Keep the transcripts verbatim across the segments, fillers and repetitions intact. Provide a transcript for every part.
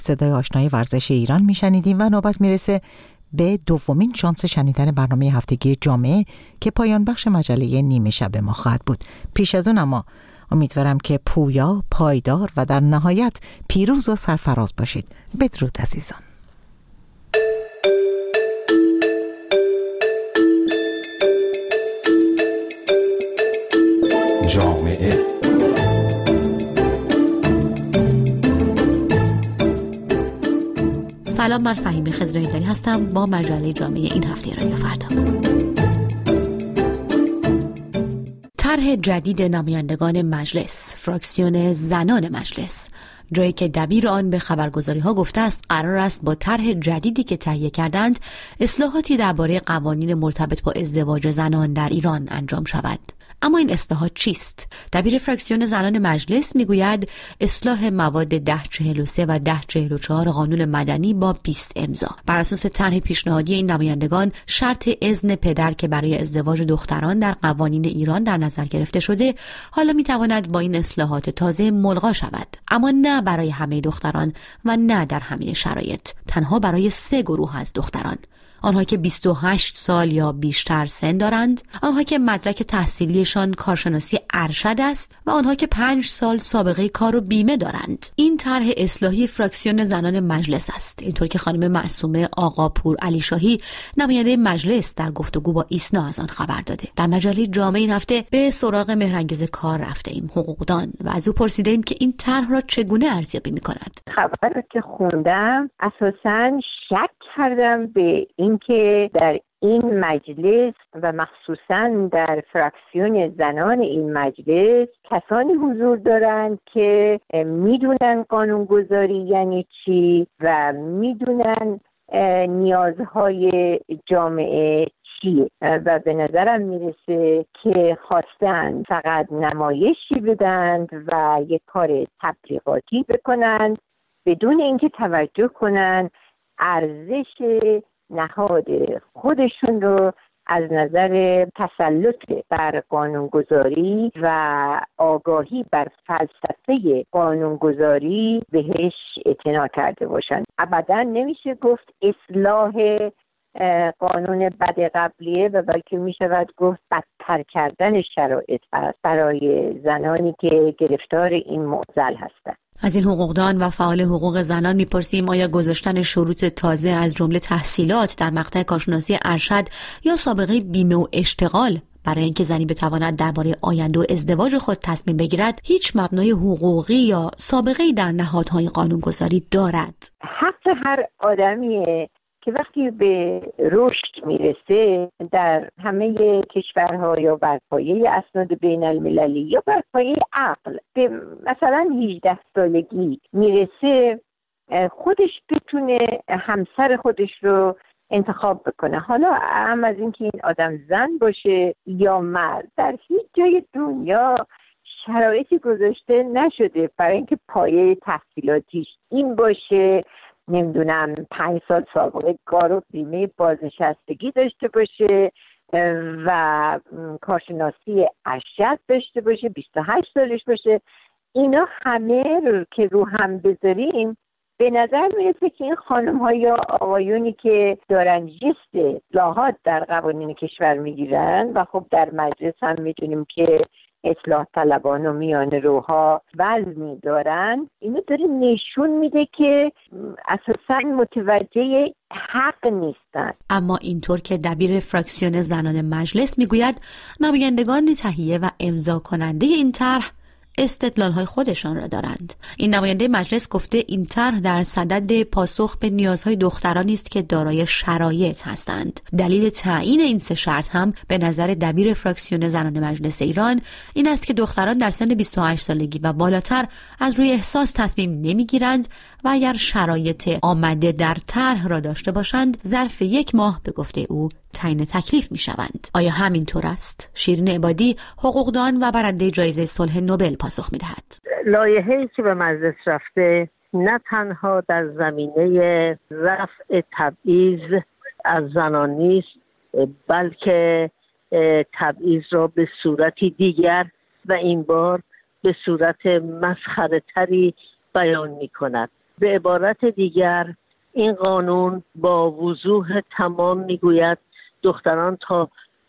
صدای آشنای ورزش ایران میشنیدیم و نوبت میرسه به دومین شانس شنیدن برنامه هفتگی جامعه که پایان بخش مجله نیمه شب ما خواهد بود. پیش از اون اما امیدوارم که پویا، پایدار و در نهایت پیروز و سرفراز باشید. بدرود عزیزان. جامعه سلام، من فهیمه خضرایی‌دری هستم با مجله جامعه این هفته رادیو فردا. طرح جدید نمایندگان مجلس، فراکسیون زنان مجلس، جایی که دبیر آن به خبرگزاری‌ها گفته است قرار است با طرح جدیدی که تهیه کردند اصلاحاتی درباره قوانین مرتبط با ازدواج زنان در ایران انجام شود. اما این اصلاحات چیست؟ دبیر فراکسیون زنان مجلس میگوید اصلاح مواد ده چهل و سه و ده چهل و چهار قانون مدنی با بیست امضا. بر اساس طرح پیشنهادی این نمایندگان شرط اذن پدر که برای ازدواج دختران در قوانین ایران در نظر گرفته شده حالا میتواند با این اصلاحات تازه ملغا شود، اما نه برای همه دختران و نه در همه شرایط، تنها برای سه گروه از دختران: آنها که بیست و هشت سال یا بیشتر سن دارند، آنها که مدرک تحصیلیشان کارشناسی ارشد است و آنها که پنج سال سابقه کار و بیمه دارند. این طرح اصلاحی فراکسیون زنان مجلس است، اینطور که خانم معصومه آقاپور علیشاهی نماینده مجلس در گفتگو با ایسنا از آن خبر داده. در مجله جامعه این هفته به سراغ مهرانگیز کار رفته ایم، حقوقدان، و از او پرسیدیم که این طرح را چگونه ارزیابی می‌کند. خبر رو که خوندم اساساً شک کردم به این که در این مجلس و مخصوصاً در فراکسیون زنان این مجلس کسانی حضور دارند که میدونن قانونگذاری یعنی چی و میدونن نیازهای جامعه چیه و به نظرم میرسه که خواستن فقط نمایشی بدن و یک کار تبلیغاتی بکنن بدون اینکه توجه کنن ارزش نهاد خودشون رو از نظر تسلط بر قانونگذاری و آگاهی بر فلسفه قانونگذاری بهش اعتنا کرده باشن. ابدا نمیشه گفت اصلاح قانون بد قبلیه و بلکه میشود گفت بدتر کردن شرایط هست برای زنانی که گرفتار این معضل هستند. از این حقوقدان و فعال حقوق زنان میپرسیم آیا گذاشتن شروط تازه از جمله تحصیلات در مقطع کارشناسی ارشد یا سابقه بیمه و اشتغال برای اینکه زنی بتواند درباره آینده و ازدواج خود تصمیم بگیرد هیچ مبنای حقوقی یا سابقه‌ای در نهادهای قانونگذاری دارد؟ حق هر آدمیه که وقتی به رشد میرسه در همه کشورها یا بر پایه اسناد بین المللی یا بر پایه عقل به مثلا هجده سالگی میرسه خودش بتونه همسر خودش رو انتخاب بکنه، حالا هم از اینکه این آدم زن باشه یا مرد. در هیچ جای دنیا شرایطی گذاشته نشده برای اینکه پایه تحصیلاتیش این باشه، نمیدونم پنج سال سابقه کار و بیمه بازنشستگی داشته باشه و کارشناسی ارشد داشته باشه، بیست و هشت سالش باشه. اینا همه رو که رو هم بذاریم به نظر میرسه که این خانم ها یا آقایونی که دارن جست اصلاحات در قوانین کشور میگیرن و خب در مجلس هم میدونیم که اصلاح طلبان و میان روها وزنی دارن، اینو داره نشون میده که اساساً متوجه حق نیستن. اما اینطور که دبیر فراکسیون زنان مجلس میگوید نمایندگان تهیه و امضا کننده این طرح استدلال‌های خودشان را دارند. این نماینده مجلس گفته این طرح در صدد پاسخ به نیازهای دخترانی است که دارای شرایط هستند. دلیل تعیین این سه شرط هم به نظر دبیر فراکسیون زنان مجلس ایران این است که دختران در سن بیست و هشت سالگی و بالاتر از روی احساس تصمیم نمیگیرند و اگر شرایط آمده در طرح را داشته باشند ظرف یک ماه به گفته او تعیین تکلیف می شوند. آیا همینطور است؟ شیرین عبادی، حقوقدان و برنده جایزه صلح نوبل پاسخ می دهد. لایحه‌ای که به مجلس رفته نه تنها در زمینه رفع تبعیض از زنان نیست، بلکه تبعیض را به صورتی دیگر و این بار به صورت مسخره تری بیان می کند. به عبارت دیگر این قانون با وضوح تمام میگوید دختران تا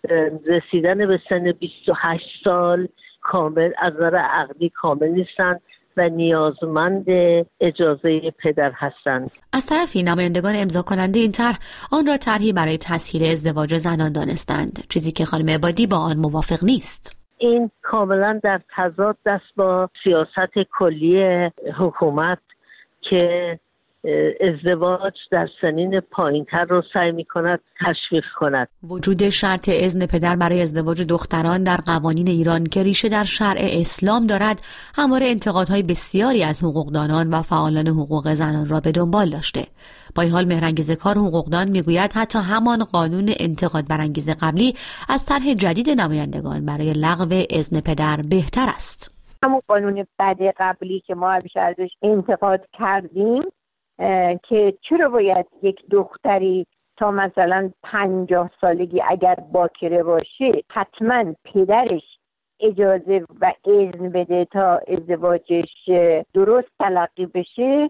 رسیدن به سن بیست و هشت سال کامل از نظر عقلی کامل نیستند و نیازمند اجازه پدر هستند. از طرفی نمایندگان امضا کننده این طرح آن را طرحی برای تسهیل ازدواج زنان دانستند، چیزی که خانم عبادی با آن موافق نیست. این کاملا در تضاد است با سیاست کلی حکومت که ازدواج در سنین پایین‌تر رو سعی می‌کند تشویق کند. وجود شرط اذن پدر برای ازدواج دختران در قوانین ایران که ریشه در شرع اسلام دارد، همواره انتقادهای بسیاری از حقوقدانان و فعالان حقوق زنان را به دنبال داشته. با این حال مهرانگیز کار حقوقدان میگوید حتی همان قانون انتقاد برانگیز قبلی از طرح جدید نمایندگان برای لغو اذن پدر بهتر است. همون قانون بد قبلی که ما همیشه ازش انتقاد کردیم که چرا باید یک دختری تا مثلا پنجاه سالگی اگر باکره باشه حتما پدرش اجازه و اذن بده تا ازدواجش درست تلقی بشه،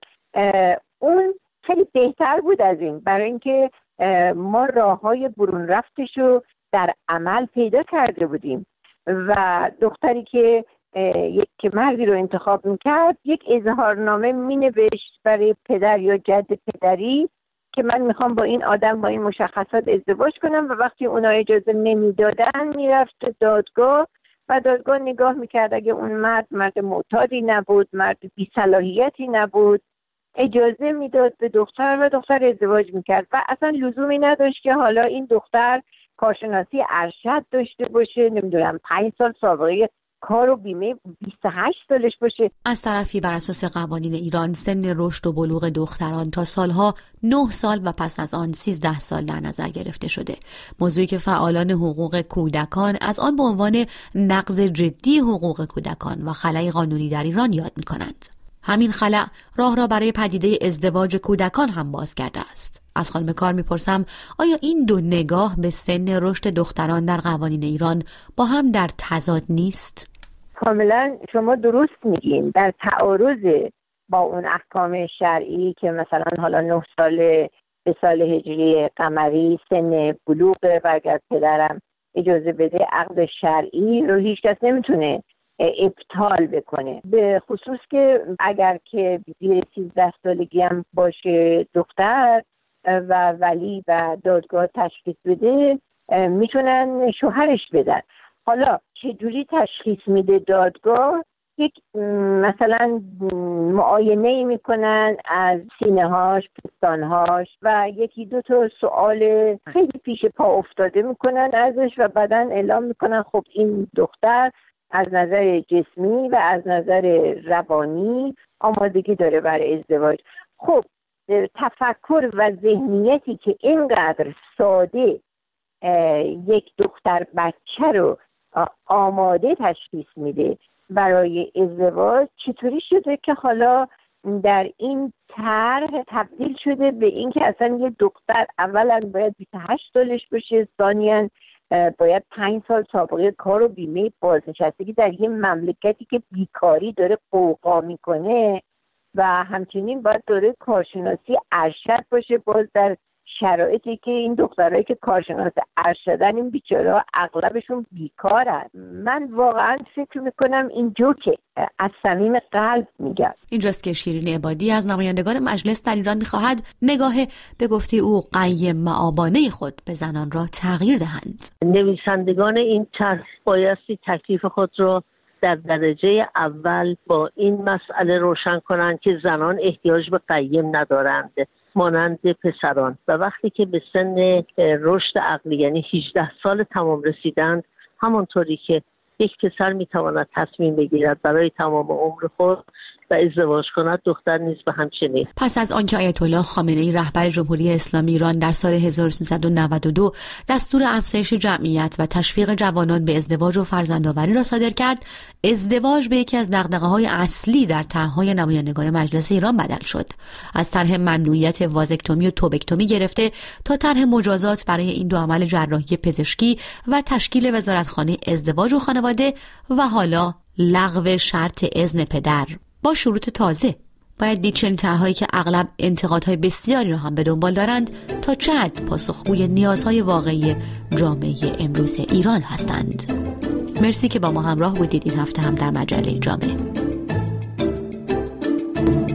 اون خیلی بهتر بود از این، برای اینکه ما راههای برون رفتش رو در عمل پیدا کرده بودیم و دختری که یک که مردی رو انتخاب میکرد یک اظهارنامه مینوشت برای پدر یا جد پدری که من میخوام با این آدم با این مشخصات ازدواج کنم و وقتی اونا اجازه نمیدادن میرفت دادگاه و دادگاه نگاه میکرد اگه اون مرد مرد معتادی نبود، مرد بی صلاحیتی نبود، اجازه میداد به دختر و دختر ازدواج میکرد و اصلا لزومی نداشت که حالا این دختر کارشناسی ارشد داشته باشه، نمیدونم پنج سال سابقه کار و بیمه بیست و هشت سالش باشه. از طرفی بر اساس قوانین ایران سن رشد و بلوغ دختران تا سالها نه سال و پس از آن سیزده سال در نظر گرفته شده، موضوعی که فعالان حقوق کودکان از آن به عنوان نقض جدی حقوق کودکان و خلأ قانونی در ایران یاد می‌کنند. همین خلأ راه را برای پدیده ازدواج کودکان هم باز کرده است. از خانم کار میپرسم آیا این دو نگاه به سن رشد دختران در قوانین ایران با هم در تضاد نیست؟ کاملا شما درست میگین، در تعارض با اون احکام شرعی که مثلا حالا نه سال به سال هجری قمری سن بلوغ و اگر پدرم اجازه بده عقد شرعی رو هیچ کس نمیتونه ابطال بکنه، به خصوص که اگر که زیر سیزده سالگی هم باشه دختر و ولی و دادگاه تشخیص بده میتونن شوهرش بدن. حالا چجوری تشخیص میده دادگاه؟ یک مثلا معاینه میکنن از سینه هاش، پستان هاش و یکی دو تا سوال خیلی پیش پا افتاده میکنن ازش و بعداً اعلام میکنن خب این دختر از نظر جسمی و از نظر روانی آمادگی داره برای ازدواج. خب تفکر و ذهنیتی که اینقدر ساده یک دختر بچه رو آماده تشخیص میده برای ازدواج، چطوری شده که حالا در این طرح تبدیل شده به این که اصلا یه دختر اولا باید بیست و هشت سالش باشه، ثانیاً باید پنج سال سابقه کار و بیمه بازنشستگی در یه مملکتی که بیکاری داره قوقا میکنه و همچنین باید داره کارشناسی ارشد باشه، باز در شرایطی که این دخترایی که کارشناس ارشدن این بیچاره‌ها اغلبشون بیکارن. من واقعا فکر میکنم این جوکه، از صمیم قلب میگم. اینجاست که شیرین عبادی از نمایندگان مجلس در ایران میخواهد نگاه به گفته او قیم معابانه خود به زنان را تغییر دهند. نویسندگان این طرح بایستی تکلیف خود را در درجه اول با این مسئله روشن کنند که زنان احتیاج به قیم ندارند مانند پسران و وقتی که به سن رشد عقلی یعنی هجده سال تمام رسیدند، همانطوری که یک پسر میتواند تصمیم بگیرد برای تمام عمر خود و ازدواج کند، دختر نیز به همچنین. پس از آنکه آیت الله خامنه‌ای رهبر جمهوری اسلامی ایران در سال هزار و سیصد و نود و دو دستور افزایش جمعیت و تشویق جوانان به ازدواج و فرزندآوری را صادر کرد، ازدواج به یکی از دغدغه‌های اصلی در طرح‌های نمایندگان مجلس ایران بدل شد. از طرح ممنوعیت وازکتومی و توبکتومی گرفته تا طرح مجازات برای این دو عمل جراحی پزشکی و تشکیل وزارتخانه ازدواج و خانواده و حالا لغو شرط اذن پدر با شروط تازه. باید دید چنین طرح‌هایی که اغلب انتقادهای بسیاری را هم به دنبال دارند تا چه حد پاسخگوی نیازهای واقعی جامعه امروز ایران هستند. مرسی که با ما همراه بودید این هفته هم در مجله جامعه.